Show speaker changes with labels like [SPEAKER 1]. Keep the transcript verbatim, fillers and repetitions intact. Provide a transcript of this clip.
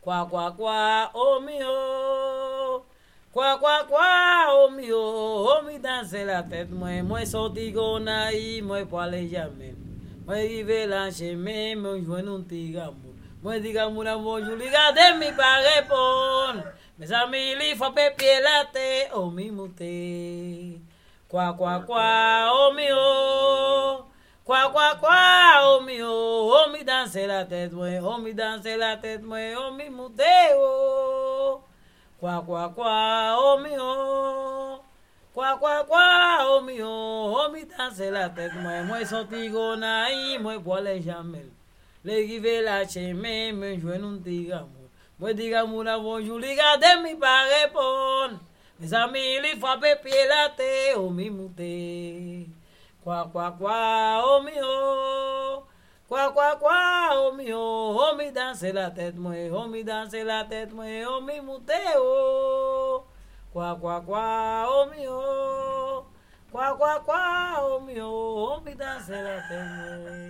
[SPEAKER 1] Quoi, quoi, quoi, oh mio. Quoi, quoi, quoi, oh mio. Oh mi danse la tête, moi, moi sorti gonaï, moi poilé jamais. Moi rive la chemin, moi joint un tigamou. Moi digamou la moi jolie, regardez mi pas répondre. Mes amis, il faut pépier la tête, oh mi mouté. Quoi, quoi, quoi, oh mio. Quoi, quoi, quoi, oh mio, oh mi danse la tête, moi, oh mi danse la tête, moi, oh mi mouté, oh. Quoi, quoi, quoi, oh mio. Quoi, quoi, quoi, oh mio, oh mi danse la tête, moi, moi sorti gonaï, moi bois les jamais. Les rive la chemin, me joignent un tigamou. Moi digamou la bonjour, regardez mi pas répondre. Mes amis, il faut pépier la tête, oh mi mouté. Quoi, quoi, quoi, oh mio. Quoi, quoi, quoi, oh mio. Oh mi danse la tête, moi. Oh mi danse la tête, moi. Oh mi mouté, oh. Quoi, quoi, quoi, oh mio. Quoi, quoi, quoi, oh mio. Oh mi danse la tête, moi.